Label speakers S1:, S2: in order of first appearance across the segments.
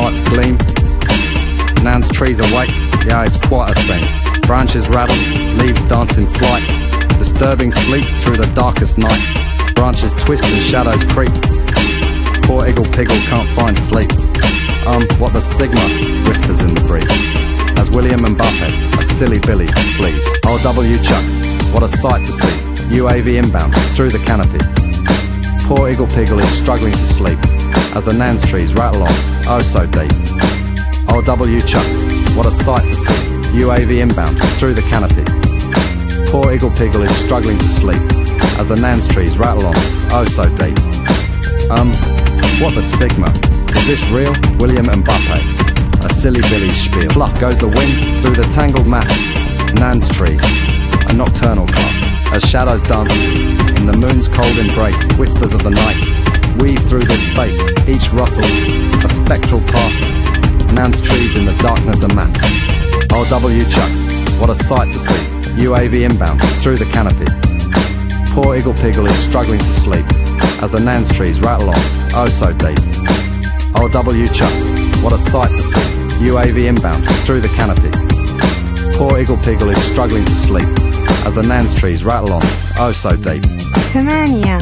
S1: lights gleam. Nan's trees awake, yeah, it's quite a scene. Branches rattle, leaves dance in flight, disturbing sleep through the darkest night. Branches twist and shadows creep. Poor Iggle Piggle can't find sleep. What the Sigma whispers in the breeze, as William and Buffhead, a silly Billy, flees. Oh, W Chucks, what a sight to see. UAV inbound, through the canopy. Poor Iggle Piggle is struggling to sleep, as the Nan's trees rattle on, oh so deep. Oh, W Chucks, what a sight to see. UAV inbound, through the canopy. Poor Iggle Piggle is struggling to sleep, as the Nan's trees rattle on, oh so deep. What the Sigma? Is this real? William and Buffhead, a silly Billy spiel. Pluck goes the wind through the tangled mass. Nan's trees, a nocturnal class, as shadows dance in the moon's cold embrace. Whispers of the night weave through this space, each rustle a spectral pass. Nan's trees in the darkness amass. Oh, W Chucks, what a sight to see. UAV inbound, through the canopy. Poor Iggle Piggle is struggling to sleep, as the Nan's trees rattle on, oh so deep. Oh, W Chucks, what a sight to see. UAV inbound, through the canopy. Poor Iggle Piggle is struggling to sleep, as the Nan's trees rattle on, oh so deep.
S2: 8.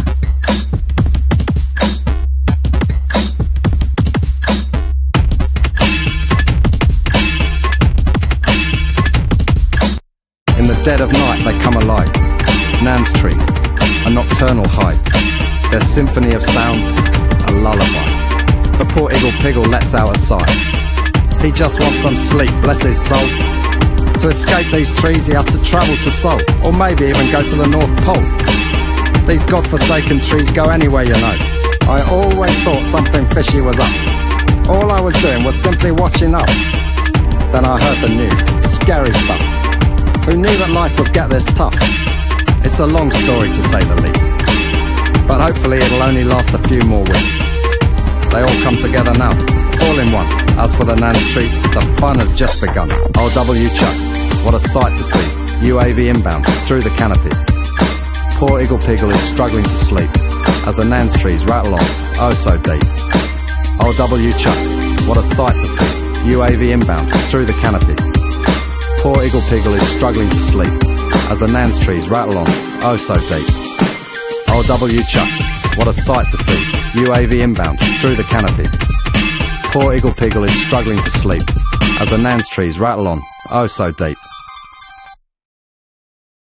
S1: In the dead of night they come alive. Nan's trees, a nocturnal hive. Their symphony of sounds, a lullaby. But poor Iggle Piggle lets out a sigh. He just wants some sleep, bless his soul. To escape these trees he has to travel to Seoul, or maybe even go to the North Pole. These godforsaken trees go anywhere, you know. I always thought something fishy was up. All I was doing was simply watching up. Then I heard the news, scary stuff. Who knew that life would get this tough? It's a long story to say the least, but hopefully it'll only last a few more weeks. They all come together now, all in one. As for the Nan's trees, the fun has just begun. Oh, W Chucks, what a sight to see. UAV inbound, through the canopy. Poor Iggle Piggle is struggling to sleep, as the Nan's trees rattle on, oh so deep. Oh, W Chucks, what a sight to see. UAV inbound, through the canopy. Poor Iggle Piggle is struggling to sleep, as the Nan's trees rattle on, oh so deep. Oh, W Chucks, what a sight to see. UAV inbound, through the canopy. Poor Iggle Piggle is struggling to sleep, as the Nan's trees rattle on, oh so deep.